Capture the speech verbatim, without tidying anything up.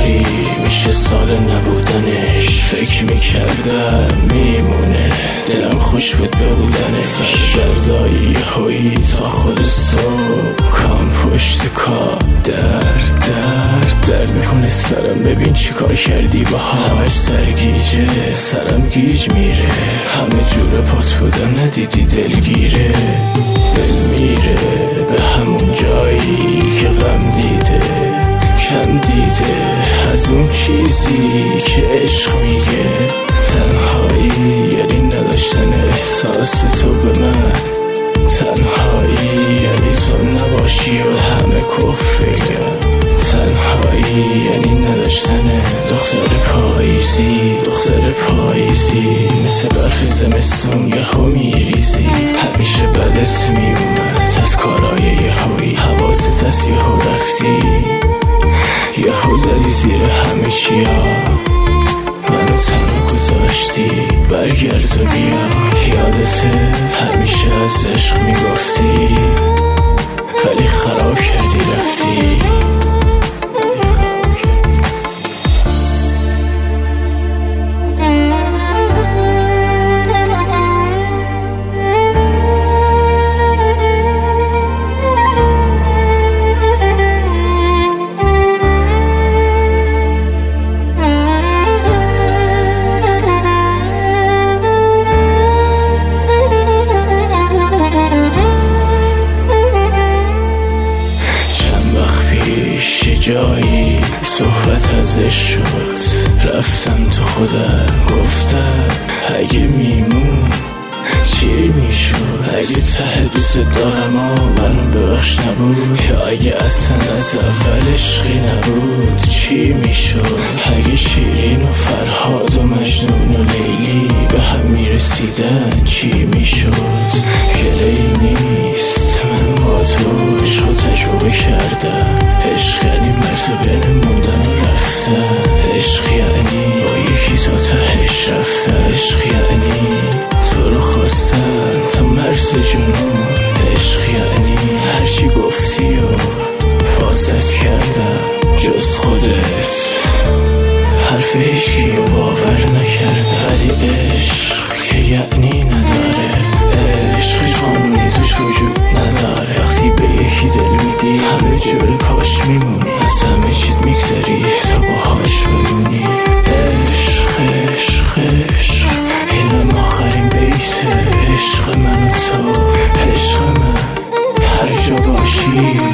کاری میشه سال نبودنش. فکر میکردم میمونه دلم خوش بود ببودنش. دردایی هایی تا خود صبح کام پشت کار درد درد درد میکنه سرم. ببین چی کار کردی با همش سرگیجه سرم گیج میره. همه جور پات بودم ندیدی دلگیره. دل میره به همون جایی که غم دیده کم دیده از اون چیزی که عشق میگه. تنهایی یعنی نداشتن احساس تو به من. تنهایی یعنی تو نباشی و همه کفر بگم. تنهایی یعنی نداشتن دختر پاییزی دختر پاییزی مثل برف زمستون یهو میریزی. همیشه بدت میومد از کارای یهویی. حواست از یهو رفتی یهو زدی زیر همه چیا. منو تنها گذاشتی برگرد و بیا. یادته همیشه از عشق میگفتی ولی خراب کردی رفتی. جایی صحبت ازش شد رفتم تو خودم گفتم اگه میمون چی میشد. اگه ته دوست دارم و منو ببخش نبود یا اگه اصلا از اول عشقی نبود چی میشد. اگه شیرین و فرهاد و مجنون و لیلی به هم میرسیدن چی میشد. گله‌ای نیست من با تو عشق و تجربه کردم. عشق یعنی مرز بین موندن و رفتن. عشق یعنی با یکی تا تهش رفتن. عشق یعنی تو رو خواستن تا مرز جنون. عشق یعنی هرچی گفتی و فاست کردم جز خودت. حرف هیچی رو باور نکرده. ولی عشق که یعنی نداره. عشق قانونی توش وجود نداره. وقتی به یکی دل میدی همه جور پاش میمونی. از همه چیت میگذری تا باهاش بمونی. عشق عشق عشق اینم آخرین بیته. عشق من و تو عشق من هر جا باشی